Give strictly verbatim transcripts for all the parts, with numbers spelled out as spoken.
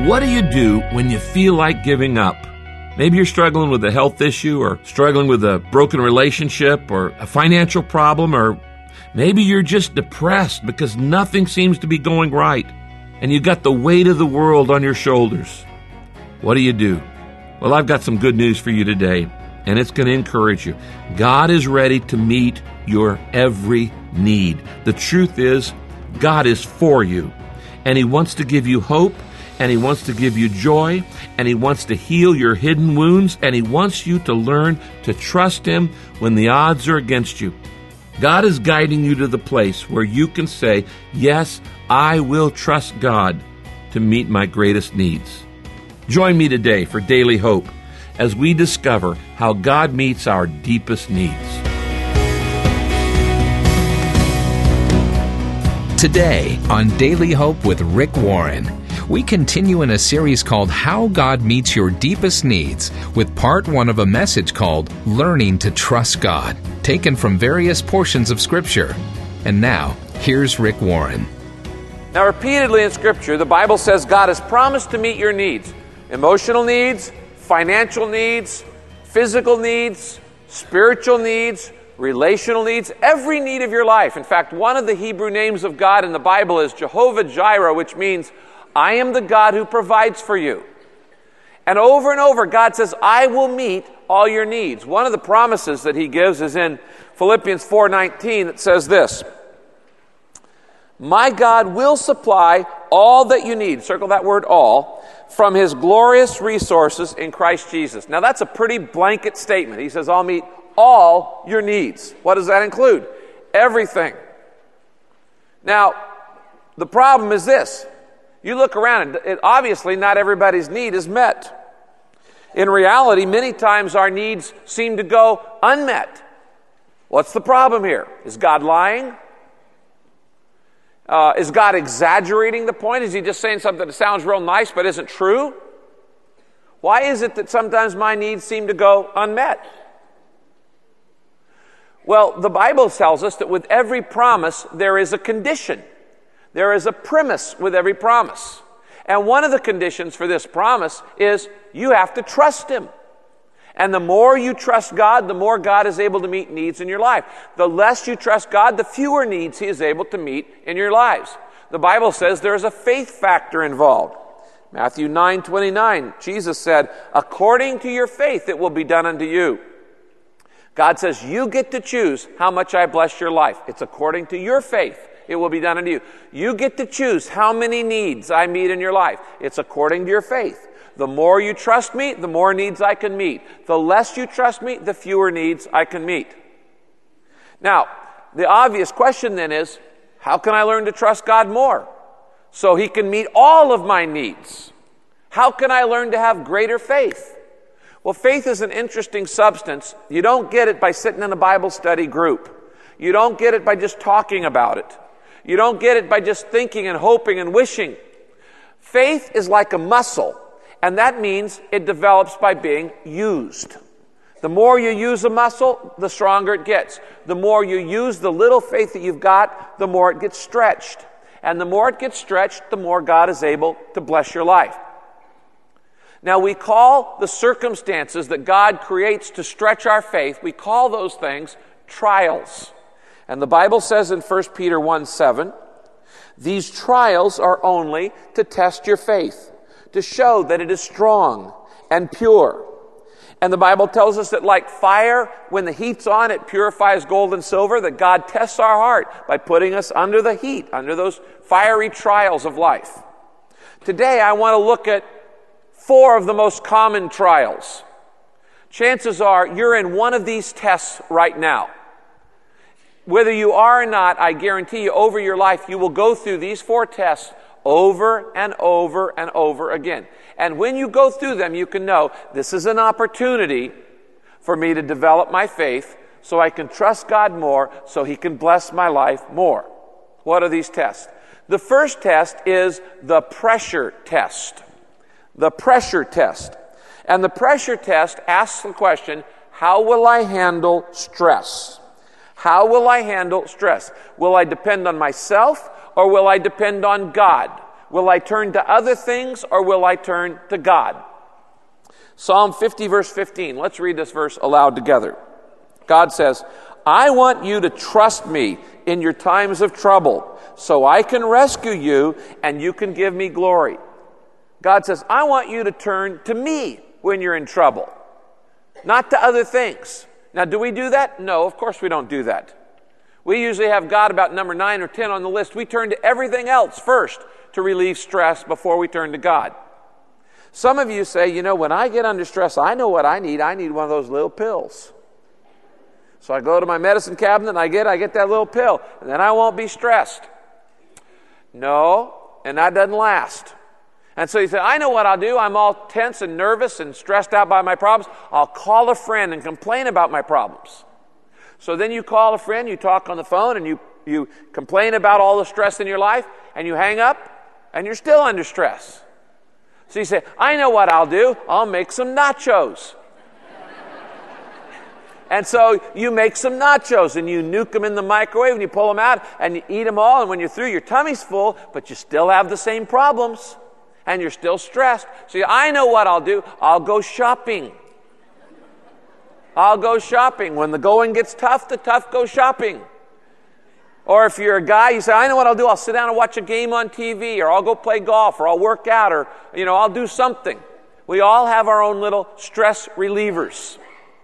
What do you do when you feel like giving up? Maybe you're struggling with a health issue, or struggling with a broken relationship, or a financial problem, or maybe you're just depressed because nothing seems to be going right, and you got the weight of the world on your shoulders. What do you do? Well, I've got some good news for you today, and it's going to encourage you. God is ready to meet your every need. The truth is, God is for you, and He wants to give you hope, and He wants to give you joy, and He wants to heal your hidden wounds, and He wants you to learn to trust Him when the odds are against you. God is guiding you to the place where you can say, yes, I will trust God to meet my greatest needs. Join me today for Daily Hope as we discover how God meets our deepest needs. Today on Daily Hope with Rick Warren, we continue in a series called How God Meets Your Deepest Needs, with part one of a message called Learning to Trust God, taken from various portions of Scripture. And now, here's Rick Warren. Now, repeatedly in Scripture, the Bible says God has promised to meet your needs. Emotional needs, financial needs, physical needs, spiritual needs, relational needs, every need of your life. In fact, one of the Hebrew names of God in the Bible is Jehovah Jireh, which means, I am the God who provides for you. And over and over, God says, I will meet all your needs. One of the promises that He gives is in Philippians four nineteen. It says this, my God will supply all that you need, circle that word all, from His glorious resources in Christ Jesus. Now that's a pretty blanket statement. He says, I'll meet all your needs. What does that include? Everything. Now, the problem is this. You look around, and it, obviously not everybody's need is met. In reality, many times our needs seem to go unmet. What's the problem here? Is God lying? Uh, is God exaggerating the point? Is He just saying something that sounds real nice but isn't true? Why is it that sometimes my needs seem to go unmet? Well, the Bible tells us that with every promise, there is a condition. There is a premise with every promise. And one of the conditions for this promise is you have to trust Him. And the more you trust God, the more God is able to meet needs in your life. The less you trust God, the fewer needs He is able to meet in your lives. The Bible says there is a faith factor involved. Matthew nine twenty-nine, Jesus said, according to your faith it will be done unto you. God says, you get to choose how much I bless your life. It's according to your faith. It will be done unto you. You get to choose how many needs I meet in your life. It's according to your faith. The more you trust me, the more needs I can meet. The less you trust me, the fewer needs I can meet. Now, the obvious question then is, how can I learn to trust God more so He can meet all of my needs? How can I learn to have greater faith? Well, faith is an interesting substance. You don't get it by sitting in a Bible study group. You don't get it by just talking about it. You don't get it by just thinking and hoping and wishing. Faith is like a muscle. And that means it develops by being used. The more you use a muscle, the stronger it gets. The more you use the little faith that you've got, the more it gets stretched. And the more it gets stretched, the more God is able to bless your life. Now, we call the circumstances that God creates to stretch our faith, we call those things trials. And the Bible says in First Peter one seven, these trials are only to test your faith, to show that it is strong and pure. And the Bible tells us that like fire, when the heat's on, it purifies gold and silver, that God tests our heart by putting us under the heat, under those fiery trials of life. Today, I want to look at four of the most common trials. Chances are you're in one of these tests right now. Whether you are or not, I guarantee you, over your life, you will go through these four tests over and over and over again. And when you go through them, you can know this is an opportunity for me to develop my faith so I can trust God more, so He can bless my life more. What are these tests? The first test is the pressure test. The pressure test. And the pressure test asks the question, how will I handle stress? How will I handle stress? Will I depend on myself, or will I depend on God? Will I turn to other things or will I turn to God? Psalm fifty, verse fifteen. Let's read this verse aloud together. God says, I want you to trust me in your times of trouble, so I can rescue you and you can give me glory. God says, I want you to turn to me when you're in trouble, not to other things. Now, do we do that? No, of course we don't do that. We usually have God about number nine or ten on the list. We turn to everything else first to relieve stress before we turn to God. Some of you say, you know, when I get under stress, I know what I need. I need one of those little pills. So I go to my medicine cabinet and I get, I get that little pill, and then I won't be stressed. No, and that doesn't last. And so you say, I know what I'll do. I'm all tense and nervous and stressed out by my problems. I'll call a friend and complain about my problems. So then you call a friend, you talk on the phone, and you, you complain about all the stress in your life, and you hang up, and you're still under stress. So you say, I know what I'll do. I'll make some nachos. And so you make some nachos and you nuke them in the microwave and you pull them out and you eat them all. And when you're through, your tummy's full, but you still have the same problems and you're still stressed. So you, I know what I'll do. I'll go shopping. I'll go shopping. When the going gets tough, the tough go shopping. Or if you're a guy, you say, I know what I'll do. I'll sit down and watch a game on T V, or I'll go play golf, or I'll work out, or, you know, I'll do something. We all have our own little stress relievers.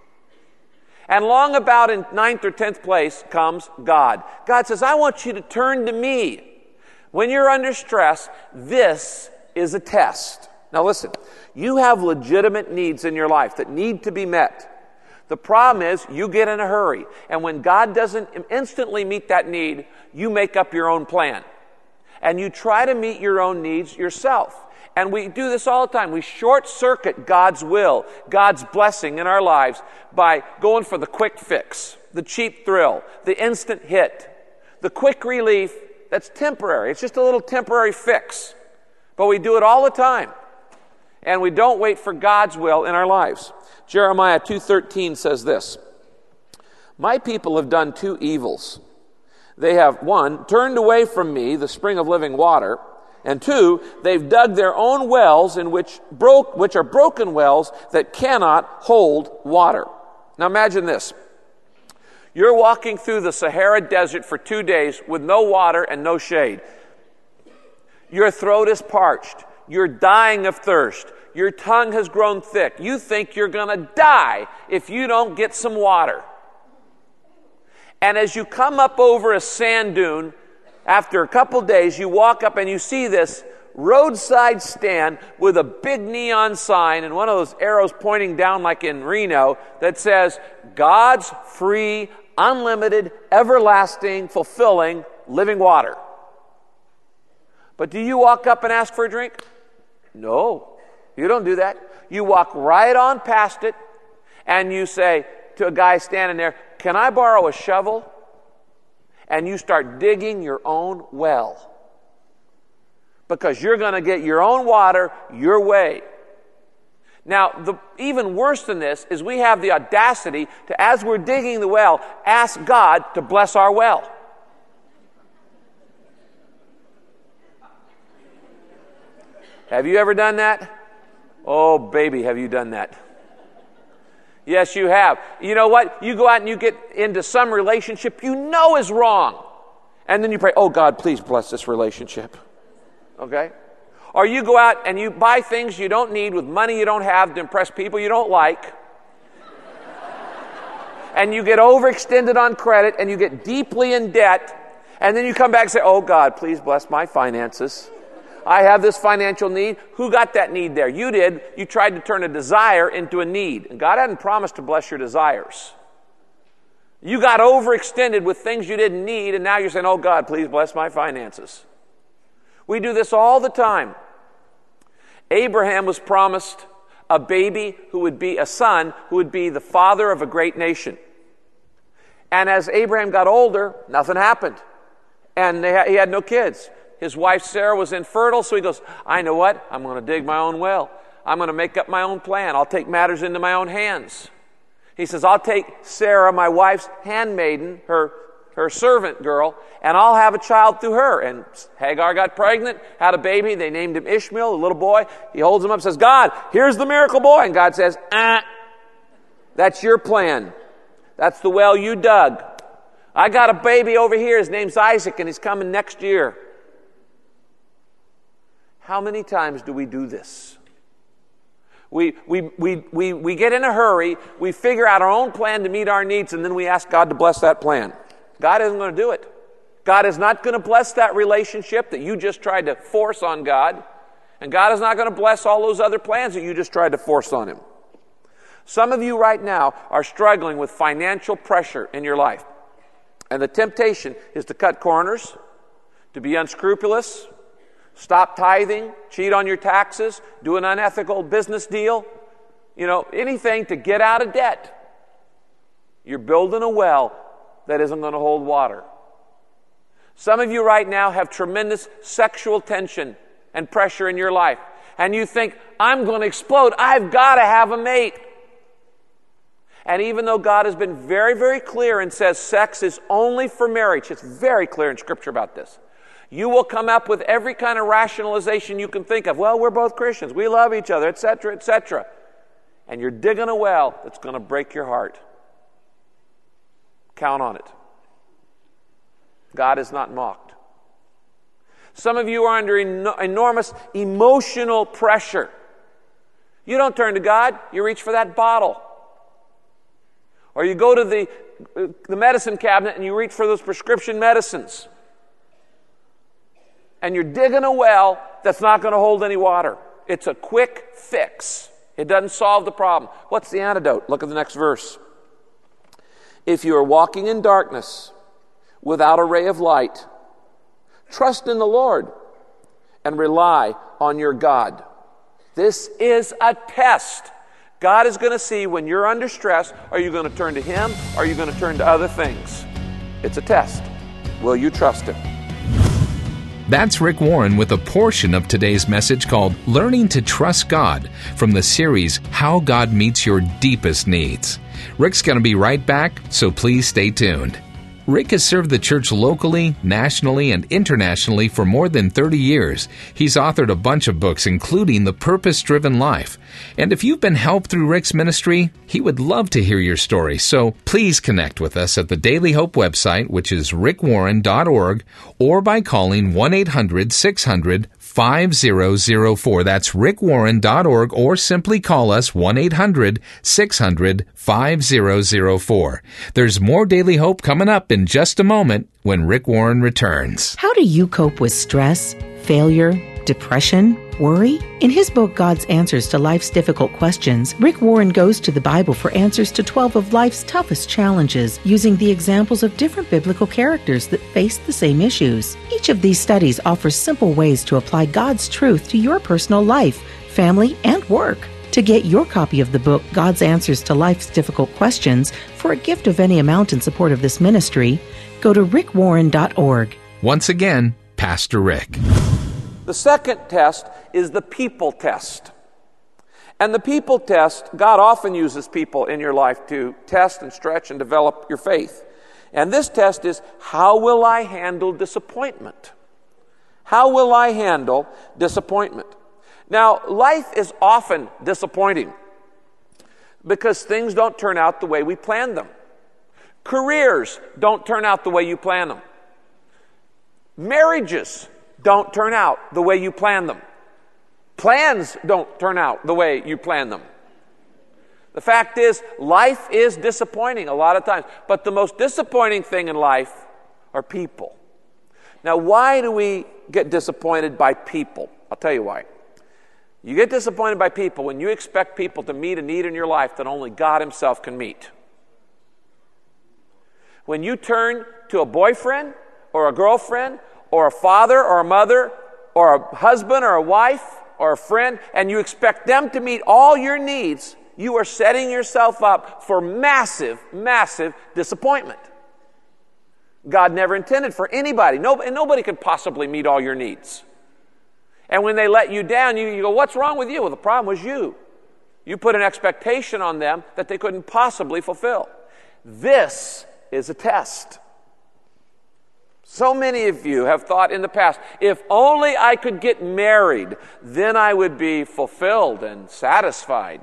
And long about in ninth or tenth place comes God. God says, I want you to turn to me. When you're under stress, this is a test. Now listen, you have legitimate needs in your life that need to be met. The problem is you get in a hurry. And when God doesn't instantly meet that need, you make up your own plan. And you try to meet your own needs yourself. And we do this all the time. We short-circuit God's will, God's blessing in our lives by going for the quick fix, the cheap thrill, the instant hit, the quick relief that's temporary. It's just a little temporary fix. But we do it all the time. And we don't wait for God's will in our lives. Jeremiah two thirteen says this, my people have done two evils. They have, one, turned away from me, the spring of living water, and two, they've dug their own wells in which broke, which are broken wells that cannot hold water. Now imagine this. You're walking through the Sahara Desert for two days with no water and no shade. Your throat is parched. You're dying of thirst. Your tongue has grown thick. You think you're going to die if you don't get some water. And as you come up over a sand dune, after a couple days, you walk up and you see this roadside stand with a big neon sign and one of those arrows pointing down like in Reno that says, God's free, unlimited, everlasting, fulfilling, living water. But do you walk up and ask for a drink? No, you don't do that. You walk right on past it and you say to a guy standing there, can I borrow a shovel? And you start digging your own well. Because you're going to get your own water your way. Now, the, even worse than this is we have the audacity to, as we're digging the well, ask God to bless our well. Have you ever done that? Oh, baby, have you done that? Yes, you have. You know what? You go out and you get into some relationship you know is wrong. And then you pray, oh, God, please bless this relationship. Okay? Or you go out and you buy things you don't need with money you don't have to impress people you don't like. And you get overextended on credit and you get deeply in debt. And then you come back and say, oh, God, please bless my finances. I have this financial need. Who got that need there? You did. You tried to turn a desire into a need. And God hadn't promised to bless your desires. You got overextended with things you didn't need, and now you're saying, oh, God, please bless my finances. We do this all the time. Abraham was promised a baby who would be a son, who would be the father of a great nation. And as Abraham got older, nothing happened. And they ha- he had no kids. His wife Sarah was infertile, so he goes, I know what? I'm going to dig my own well. I'm going to make up my own plan. I'll take matters into my own hands. He says, I'll take Sarah, my wife's handmaiden, her, her servant girl, and I'll have a child through her. And Hagar got pregnant, had a baby. They named him Ishmael, a little boy. He holds him up and says, God, here's the miracle boy. And God says, ah, that's your plan. That's the well you dug. I got a baby over here. His name's Isaac, and he's coming next year. How many times do we do this? We, we, we, we, we get in a hurry, we figure out our own plan to meet our needs, and then we ask God to bless that plan. God isn't going to do it. God is not going to bless that relationship that you just tried to force on God, and God is not going to bless all those other plans that you just tried to force on Him. Some of you right now are struggling with financial pressure in your life, and the temptation is to cut corners, to be unscrupulous, stop tithing, cheat on your taxes, do an unethical business deal, you know, anything to get out of debt. You're building a well that isn't going to hold water. Some of you right now have tremendous sexual tension and pressure in your life, and you think, I'm going to explode. I've got to have a mate. And even though God has been very, very clear and says sex is only for marriage, it's very clear in Scripture about this. You will come up with every kind of rationalization you can think of. Well, we're both Christians. We love each other, et cetera, et cetera. And you're digging a well that's going to break your heart. Count on it. God is not mocked. Some of you are under en- enormous emotional pressure. You don't turn to God. You reach for that bottle. Or you go to the, uh, the medicine cabinet and you reach for those prescription medicines. And you're digging a well that's not going to hold any water. It's a quick fix. It doesn't solve the problem. What's the antidote? Look at the next verse. If you are walking in darkness without a ray of light, trust in the Lord and rely on your God. This is a test. God is going to see when you're under stress, are you going to turn to Him or are you going to turn to other things? It's a test. Will you trust Him? That's Rick Warren with a portion of today's message called Learning to Trust God from the series How God Meets Your Deepest Needs. Rick's going to be right back, so please stay tuned. Rick has served the church locally, nationally, and internationally for more than thirty years. He's authored a bunch of books, including The Purpose-Driven Life. And if you've been helped through Rick's ministry, he would love to hear your story. So please connect with us at the Daily Hope website, which is rick warren dot org, or by calling one eight hundred six hundred five zero zero four. That's rick warren dot org, or simply call us one eight hundred six hundred five zero zero four. There's more Daily Hope coming up in just a moment when Rick Warren returns. How do you cope with stress, failure, depression, worry? In his book, God's Answers to Life's Difficult Questions, Rick Warren goes to the Bible for answers to twelve of life's toughest challenges, using the examples of different biblical characters that face the same issues. Each of these studies offers simple ways to apply God's truth to your personal life, family, and work. To get your copy of the book, God's Answers to Life's Difficult Questions, for a gift of any amount in support of this ministry, go to rick warren dot org. Once again, Pastor Rick. The second test is the people test. And the people test, God often uses people in your life to test and stretch and develop your faith. And this test is, how will I handle disappointment? How will I handle disappointment? Now, life is often disappointing because things don't turn out the way we planned them. Careers don't turn out the way you plan them. Marriages don't turn out the way you plan them. Plans don't turn out the way you plan them. The fact is, life is disappointing a lot of times. But the most disappointing thing in life are people. Now, why do we get disappointed by people? I'll tell you why. You get disappointed by people when you expect people to meet a need in your life that only God Himself can meet. When you turn to a boyfriend or a girlfriend or a father or a mother or a husband or a wife or a friend and you expect them to meet all your needs, you are setting yourself up for massive, massive disappointment. God never intended for anybody, no, and nobody could possibly meet all your needs. And when they let you down, you, you go, what's wrong with you? Well, the problem was you. You put an expectation on them that they couldn't possibly fulfill. This is a test. So many of you have thought in the past, if only I could get married, then I would be fulfilled and satisfied.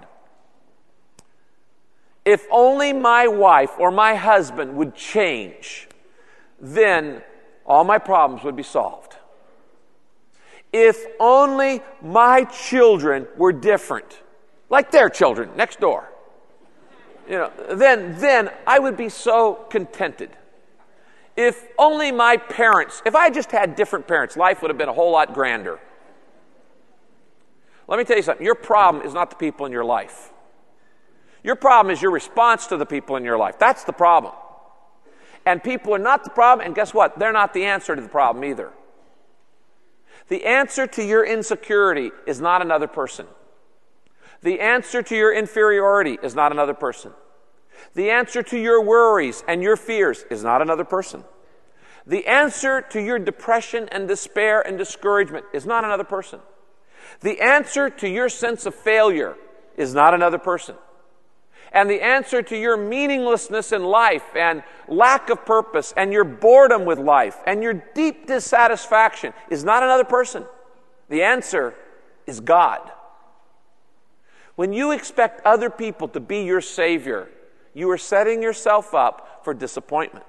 If only my wife or my husband would change, then all my problems would be solved. If only my children were different, like their children next door, you know, then, then I would be so contented. If only my parents, if I just had different parents, life would have been a whole lot grander. Let me tell you something. Your problem is not the people in your life. Your problem is your response to the people in your life. That's the problem. And people are not the problem, and guess what? They're not the answer to the problem either. The answer to your insecurity is not another person. The answer to your inferiority is not another person. The answer to your worries and your fears is not another person. The answer to your depression and despair and discouragement is not another person. The answer to your sense of failure is not another person. And the answer to your meaninglessness in life and lack of purpose and your boredom with life and your deep dissatisfaction is not another person. The answer is God. When you expect other people to be your Savior, you are setting yourself up for disappointment.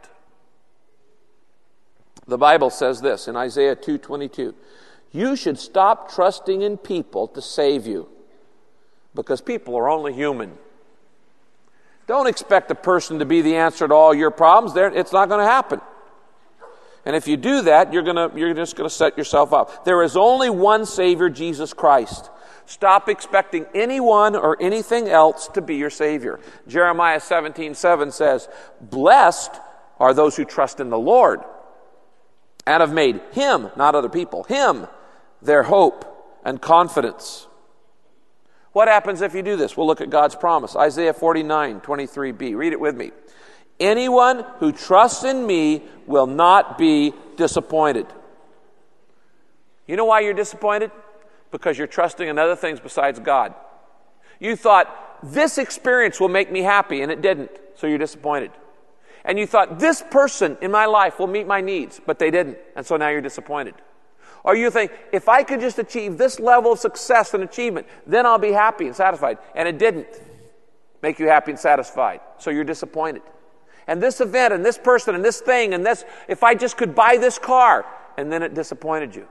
The Bible says this in Isaiah two twenty-two. You should stop trusting in people to save you, because people are only human. Don't expect a person to be the answer to all your problems. There, it's not going to happen. And if you do that, you're gonna, you're just going to set yourself up. There is only one Savior, Jesus Christ. Stop expecting anyone or anything else to be your Savior. Jeremiah seventeen seven says, blessed are those who trust in the Lord and have made Him, not other people, Him their hope and confidence. What happens if you do this? We'll look at God's promise. Isaiah forty-nine twenty-three b. Read it with me. Anyone who trusts in me will not be disappointed. You know why you're disappointed? Because you're trusting in other things besides God. You thought, this experience will make me happy, and it didn't, so you're disappointed. And you thought, this person in my life will meet my needs, but they didn't, and so now you're disappointed. Or you think, if I could just achieve this level of success and achievement, then I'll be happy and satisfied. And it didn't make you happy and satisfied, so you're disappointed. And this event, and this person, and this thing, and this, if I just could buy this car, and then it disappointed you.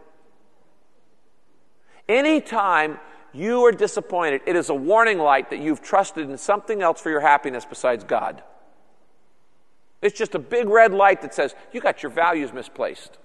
Anytime you are disappointed, it is a warning light that you've trusted in something else for your happiness besides God. It's just a big red light that says, you got your values misplaced.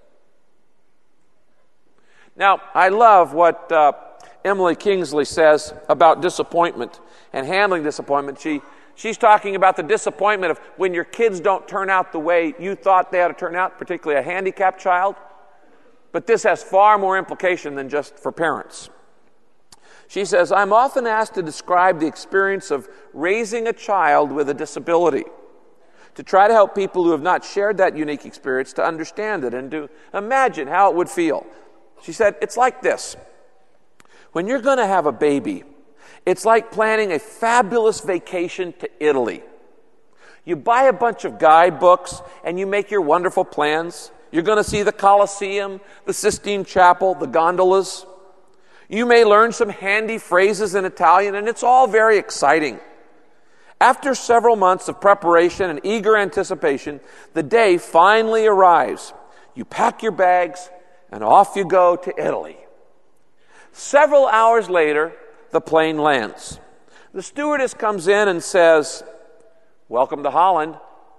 Now, I love what uh, Emily Kingsley says about disappointment and handling disappointment. She, she's talking about the disappointment of when your kids don't turn out the way you thought they ought to turn out, particularly a handicapped child. But this has far more implication than just for parents. She says, I'm often asked to describe the experience of raising a child with a disability, to try to help people who have not shared that unique experience to understand it and to imagine how it would feel. She said, it's like this. When you're going to have a baby, it's like planning a fabulous vacation to Italy. You buy a bunch of guidebooks and you make your wonderful plans. You're going to see the Colosseum, the Sistine Chapel, the gondolas. You may learn some handy phrases in Italian, and it's all very exciting. After several months of preparation and eager anticipation, the day finally arrives. You pack your bags, and off you go to Italy. Several hours later, the plane lands. The stewardess comes in and says, welcome to Holland.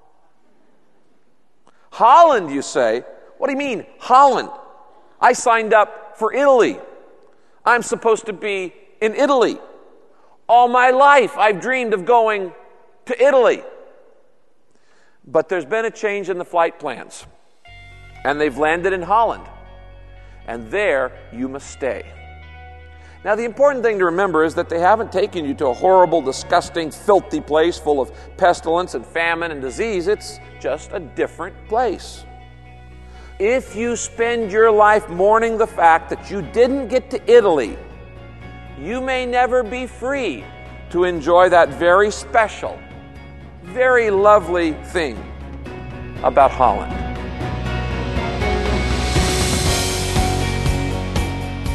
Holland, you say? What do you mean, Holland? I signed up for Italy. I'm supposed to be in Italy. All my life, I've dreamed of going to Italy. But there's been a change in the flight plans, and they've landed in Holland. And there you must stay. Now, the important thing to remember is that they haven't taken you to a horrible, disgusting, filthy place full of pestilence and famine and disease. It's just a different place. If you spend your life mourning the fact that you didn't get to Italy, you may never be free to enjoy that very special, very lovely thing about Holland.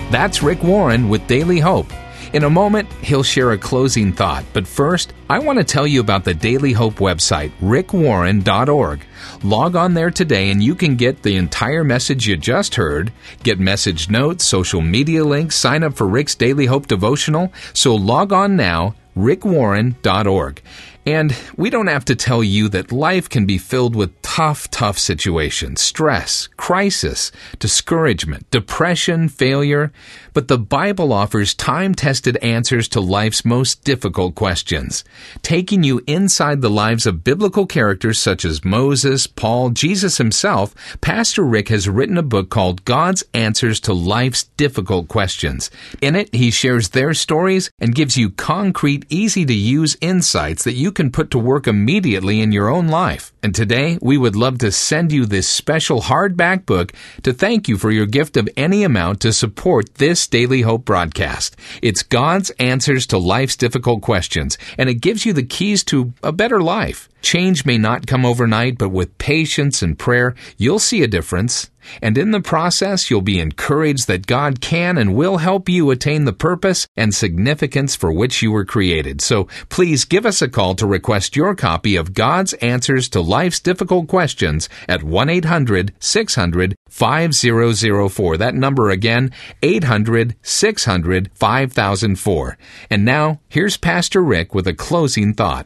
That's Rick Warren with Daily Hope. In a moment, he'll share a closing thought. But first, I want to tell you about the Daily Hope website, rick warren dot org. Log on there today and you can get the entire message you just heard, get message notes, social media links, sign up for Rick's Daily Hope devotional. So log on now, rick warren dot org. And we don't have to tell you that life can be filled with tough, tough situations, stress, crisis, discouragement, depression, failure. But the Bible offers time-tested answers to life's most difficult questions, taking you inside the lives of biblical characters such as Moses, Paul, Jesus himself. Pastor Rick has written a book called God's Answers to Life's Difficult Questions. In it, he shares their stories and gives you concrete, easy-to-use insights that you can put to work immediately in your own life. And today, we would love to send you this special hardback book to thank you for your gift of any amount to support this Daily Hope broadcast. It's God's Answers to Life's Difficult Questions, and it gives you the keys to a better life. Change may not come overnight, but with patience and prayer, you'll see a difference. And in the process, you'll be encouraged that God can and will help you attain the purpose and significance for which you were created. So please give us a call to request your copy of God's Answers to Life's Difficult Questions at one eight hundred six hundred five thousand four. That number again, eight hundred six hundred five thousand four. And now, here's Pastor Rick with a closing thought.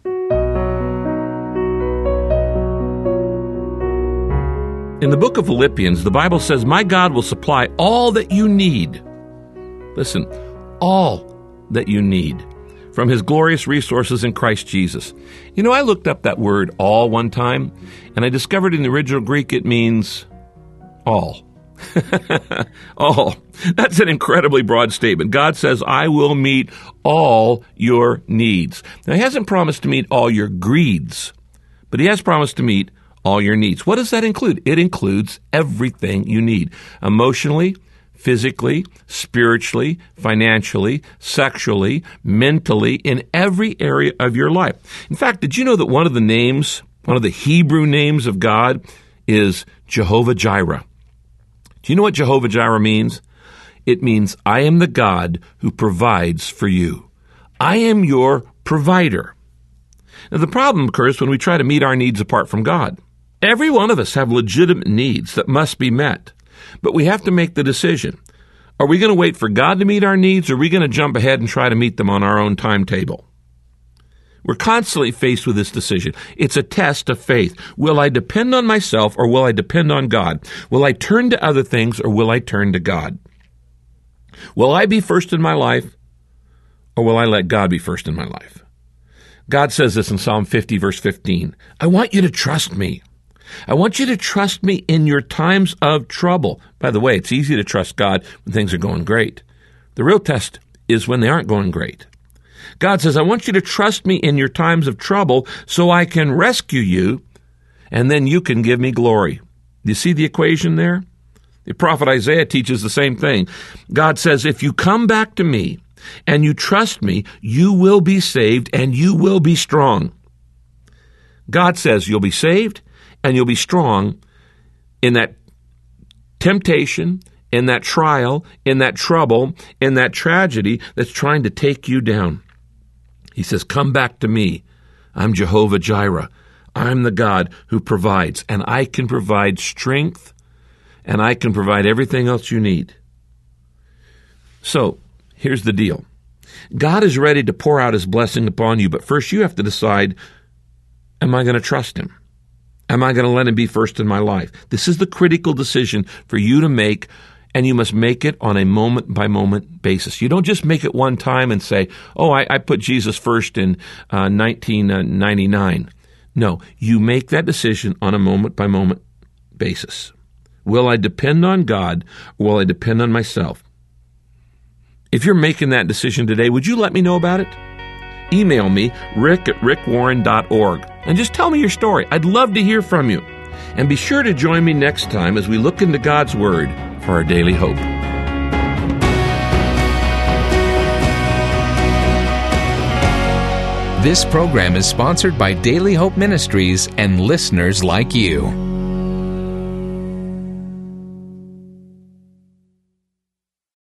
In the book of Philippians, the Bible says, "My God will supply all that you need." Listen, all that you need from His glorious resources in Christ Jesus. You know, I looked up that word all one time, and I discovered in the original Greek it means all. All. That's an incredibly broad statement. God says, "I will meet all your needs." Now, He hasn't promised to meet all your greeds, but He has promised to meet all your needs. What does that include? It includes everything you need. Emotionally, physically, spiritually, financially, sexually, mentally, in every area of your life. In fact, did you know that one of the names, one of the Hebrew names of God is Jehovah Jireh? Do you know what Jehovah Jireh means? It means, I am the God who provides for you. I am your provider. Now, the problem occurs when we try to meet our needs apart from God. Every one of us have legitimate needs that must be met, but we have to make the decision. Are we going to wait for God to meet our needs, or are we going to jump ahead and try to meet them on our own timetable? We're constantly faced with this decision. It's a test of faith. Will I depend on myself, or will I depend on God? Will I turn to other things, or will I turn to God? Will I be first in my life, or will I let God be first in my life? God says this in Psalm fifty, verse fifteen. I want you to trust me. I want you to trust me in your times of trouble. By the way, it's easy to trust God when things are going great. The real test is when they aren't going great. God says, I want you to trust me in your times of trouble so I can rescue you, and then you can give me glory. Do you see the equation there? The prophet Isaiah teaches the same thing. God says, if you come back to me and you trust me, you will be saved and you will be strong. God says you'll be saved and you'll be strong in that temptation, in that trial, in that trouble, in that tragedy that's trying to take you down. He says, come back to me. I'm Jehovah Jireh. I'm the God who provides, and I can provide strength, and I can provide everything else you need. So, here's the deal. God is ready to pour out His blessing upon you, but first you have to decide, am I going to trust Him? Am I going to let Him be first in my life? This is the critical decision for you to make, and you must make it on a moment-by-moment basis. You don't just make it one time and say, oh, I, I put Jesus first in uh, nineteen ninety-nine. No, you make that decision on a moment-by-moment basis. Will I depend on God, or will I depend on myself? If you're making that decision today, would you let me know about it? Email me, rick at rick warren dot org, and just tell me your story. I'd love to hear from you. And be sure to join me next time as we look into God's Word for our daily hope. This program is sponsored by Daily Hope Ministries and listeners like you.